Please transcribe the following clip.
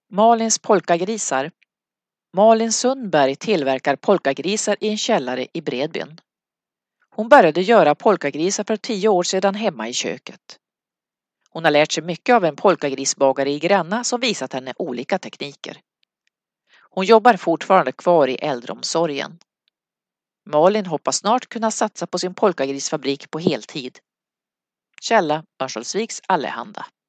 Malins polkagrisar. Malin Sundberg tillverkar polkagrisar i en källare i Bredbyn. Hon började göra polkagrisar för 10 år sedan hemma i köket. Hon har lärt sig mycket av en polkagrisbagare i Gränna som visat henne olika tekniker. Hon jobbar fortfarande kvar i äldreomsorgen. Malin hoppas snart kunna satsa på sin polkagrisfabrik på heltid. Källa Örnsköldsviks Allehanda.